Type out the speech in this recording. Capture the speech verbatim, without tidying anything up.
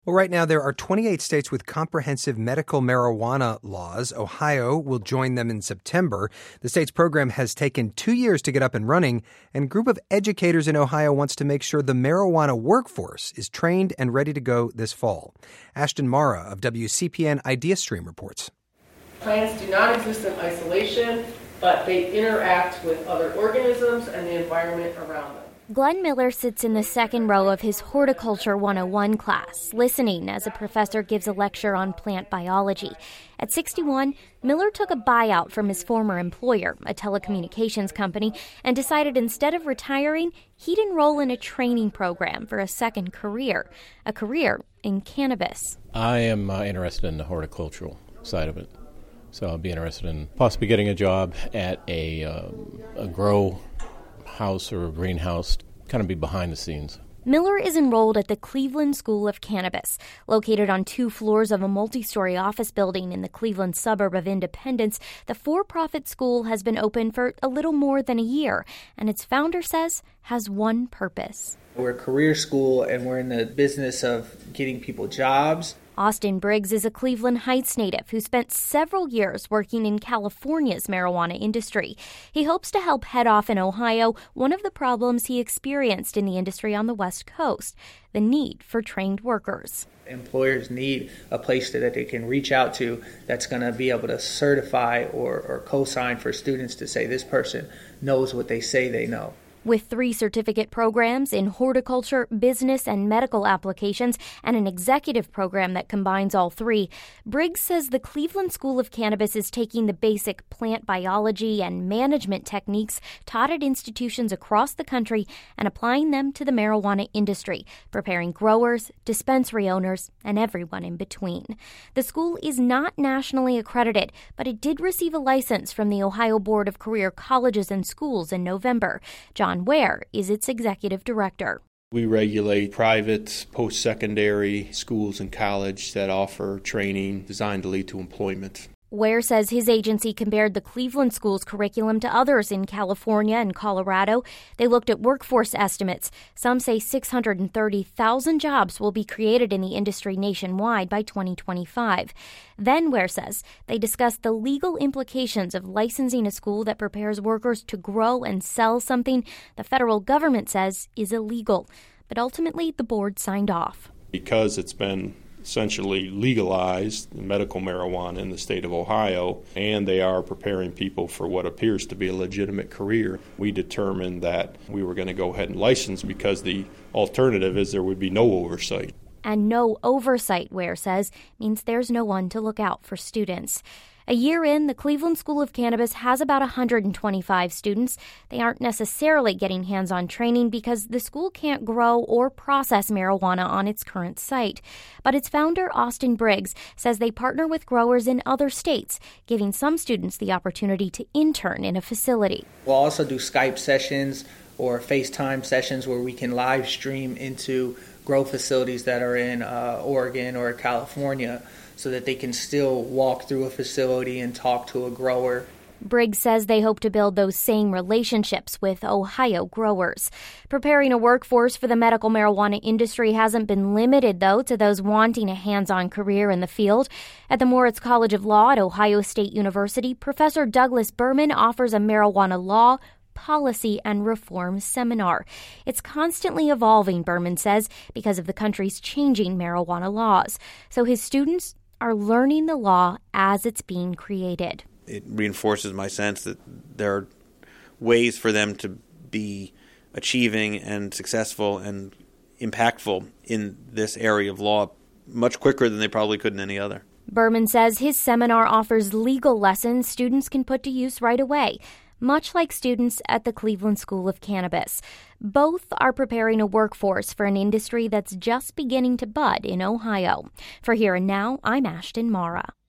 Well, right now, there are twenty-eight states with comprehensive medical marijuana laws. Ohio will join them in September. The state's program has taken two years to get up and running, and a group of educators in Ohio wants to make sure the marijuana workforce is trained and ready to go this fall. Ashton Mara of W C P N IdeaStream reports. Plants do not exist in isolation, but they interact with other organisms and the environment around them. Glenn Miller sits in the second row of his Horticulture one oh one class, listening as a professor gives a lecture on plant biology. At sixty-one, Miller took a buyout from his former employer, a telecommunications company, and decided instead of retiring, he'd enroll in a training program for a second career, a career in cannabis. I am uh, interested in the horticultural side of it. So I'll be interested in possibly getting a job at a, uh, a grow house or a greenhouse, kind of be behind the scenes. Miller is enrolled at the Cleveland School of Cannabis, located on two floors of a multi-story office building in the Cleveland suburb of Independence. The for-profit school has been open for a little more than a year, and its founder says has one purpose. We're a career school, and we're in the business of getting people jobs. Austin Briggs is a Cleveland Heights native who spent several years working in California's marijuana industry. He hopes to help head off in Ohio one of the problems he experienced in the industry on the West Coast, the need for trained workers. Employers need a place that they can reach out to that's going to be able to certify or, or co-sign for students to say this person knows what they say they know. With three certificate programs in horticulture, business, and medical applications, and an executive program that combines all three, Briggs says the Cleveland School of Cannabis is taking the basic plant biology and management techniques taught at institutions across the country and applying them to the marijuana industry, preparing growers, dispensary owners, and everyone in between. The school is not nationally accredited, but it did receive a license from the Ohio Board of Career Colleges and Schools in November. John John Ware is its executive director. We regulate private post-secondary schools and college that offer training designed to lead to employment. Ware says his agency compared the Cleveland School's curriculum to others in California and Colorado. They looked at workforce estimates. Some say six hundred thirty thousand jobs will be created in the industry nationwide by twenty twenty-five. Then, Ware says, they discussed the legal implications of licensing a school that prepares workers to grow and sell something the federal government says is illegal. But ultimately, the board signed off. Because it's been essentially legalized medical marijuana in the state of Ohio, and they are preparing people for what appears to be a legitimate career, we determined that we were going to go ahead and license because the alternative is there would be no oversight. And no oversight, Ware says, means there's no one to look out for students. A year in, the Cleveland School of Cannabis has about one hundred twenty-five students. They aren't necessarily getting hands-on training because the school can't grow or process marijuana on its current site. But its founder, Austin Briggs, says they partner with growers in other states, giving some students the opportunity to intern in a facility. We'll also do Skype sessions or FaceTime sessions where we can live stream into grow facilities that are in uh, Oregon or California, so that they can still walk through a facility and talk to a grower. Briggs says they hope to build those same relationships with Ohio growers. Preparing a workforce for the medical marijuana industry hasn't been limited, though, to those wanting a hands-on career in the field. At the Moritz College of Law at Ohio State University, Professor Douglas Berman offers a marijuana law, policy, and reform seminar. It's constantly evolving, Berman says, because of the country's changing marijuana laws. So his students are learning the law as it's being created. It reinforces my sense that there are ways for them to be achieving and successful and impactful in this area of law much quicker than they probably could in any other. Berman says his seminar offers legal lessons students can put to use right away, much like students at the Cleveland School of Cannabis. Both are preparing a workforce for an industry that's just beginning to bud in Ohio. For Here and Now, I'm Ashton Mara.